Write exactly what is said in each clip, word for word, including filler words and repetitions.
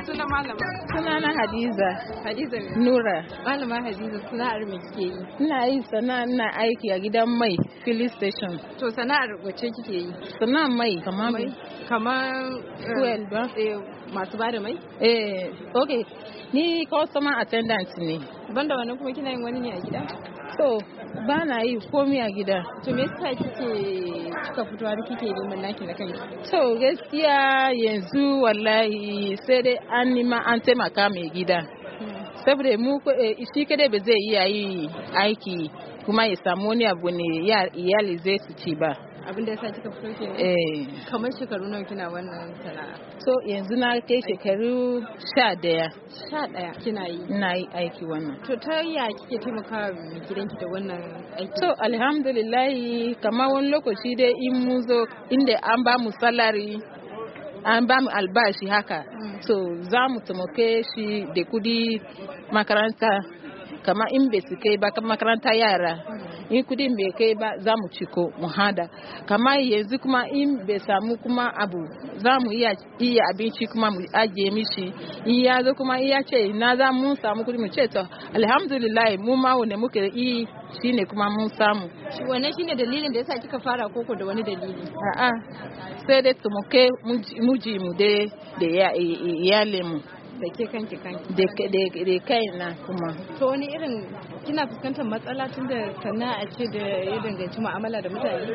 suna malama? Suna na Hadiza. Hadiza Nura. Malama Hadiza sana'ar me kike yi? Ina yi sana'a ina aiki a gidan mai filling station. To sana'ar wace kike yi? Sana'ar mai kamar mai kamar fuel ba? Eh masu bada mai? Eh okay. Ni customer attendant ne. Banda wannan kuma kina yin wani ne a gida? So ba na yi komai a gida. To me yasa kike kika fito har kike neman naki na kanki? So gaskiya yanzu wallahi sai dai an nima an taimaka mai gida. Saboda mu shi kadai ba zai iya yi aiki kuma ya samu wani abu ne iyali zai su ci ba. Abin da yasa kika fito kenan? Eh. Kamar shekaru nawa kina wannan sana'a? So yanzu na kai shekaru sha daya. Sha daya kina yi? Ina yi aiki wannan. To ta yaya kike taimaka gidanki da wannan aiki? So alhamdulillah kamar wani lokaci dai in mu zo inda an ba mu salary an ba mu albashi haka. So za mu taimake shi da kudi makaranta kamar in bai su kai ba makaranta yara. In kudin bai kai ba za mu ciko mu hada kamar yanzu kuma in bai samu kuma abu za mu iya iya abinci kuma mu ajiye mishi in ya zo kuma iya ce na za mu samu kudi mu ce to alhamdulillah mu ma wanda muke yi shine kuma mun samu. Shi wannan shine dalilin da yasa kika fara koko da wani dalili? A'a sai dai tumuke muji mu dai da iyalin mu. Da ke kanki kanki da kai na kuma. To wani irin kina fuskantar matsala tun da sana'a ce da ya danganci mu'amala da mutane?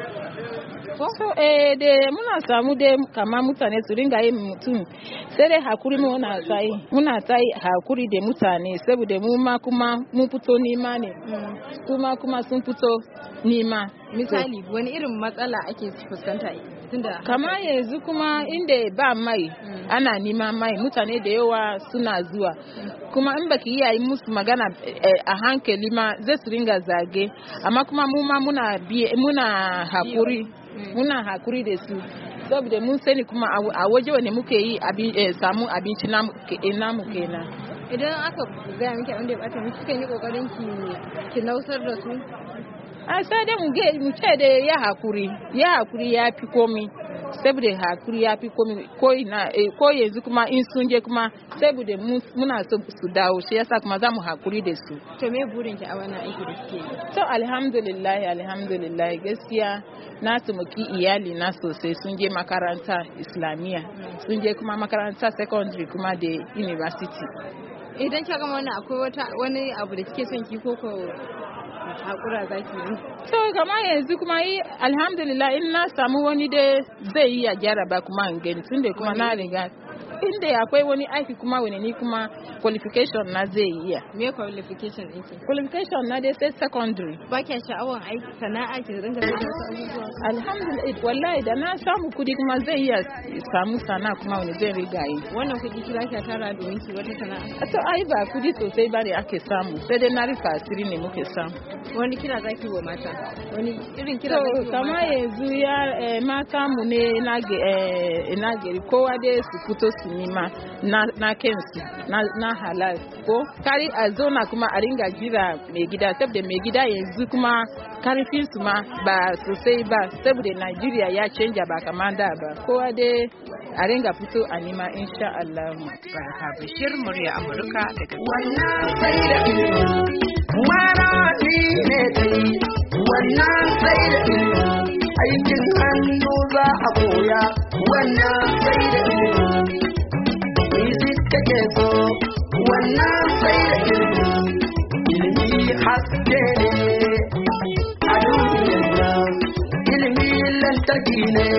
Ko? So eh da muna samu dai kamar mutane su ringa yin mutum sai dai hakuri muna tsayi muna tsayi hakuri da mutane saboda mu ma kuma mun fito nima ne kuma kuma sun fito nima. Misali wani irin matsala ake fuskanta tunda kamar yanzu kuma inda ba mai ana nima mai mutane da yawa suna zuwa kuma in baki iya yi musu magana a hankali ma zai su ringa zage amma kuma mu ma muna biye muna hakuri muna hakuri da su saboda mun sani kuma a waje wanda muke yi samu abinci namu kenan. Idan aka gaya miki abin da ya bata miki kan yi kokarin ki ki nausar da su a sai dai mu ce da ya hakuri ya hakuri ya fi komi saboda hakuri ya fi komi ko yanzu kuma in sun je kuma saboda muna so su dawo shi yasa kuma za mu hakuri da su. To me burin ki a wannan aiki da kike yi? To alhamdulillah alhamdulillah gaskiya na taimaki iyali na sosai sun je makaranta islamiyya sun je kuma makaranta secondary kuma da university. Idan kika gama wannan akwai wata wani abu da kike son ki koko hakura zaki yi? So kama yanzu kuma yi alhamdulillah in na samu wani dai zai yi ya gyara ba kuma in gani tunda kuma na riga inda akwai wani aiki kuma wani ni kuma qualification na zai iya. Me qualification ɗinki? Qualification na dai sai secondary. Ba kya sha'awar aiki sana'a ki ringa da wasu abubuwa? Alhamdulillah wallahi da na samu kudi kuma zai iya samu sana'a kuma wani zai riga yi. Wannan kudi kira ki tara domin ki wata sana'a? To ai ba kudi sosai ba ne ake samu sai dai na rufa asiri ne muke samu. Wani kira zaki wa mata? Wani irin kira zaki wa mata? Kama yanzu ya mata mu ne na gari kowa dai su fito su nima na kensu na halal ko kari a zona kuma a ringa jira mai gida saboda mai gida yanzu kuma karfin su ma ba sosai ba saboda Najeriya ya canja ba kamar da ba kowa dai a ringa fito a nima insha Allah. Baraka Bashir murya Amurka daga wannan sai da mara ni ne dai wannan sai da aikin hannu za a koya wannan sai da ilimi kake so wannan sai da ilimi haske ne a duniyar nan ilimi lantarki ne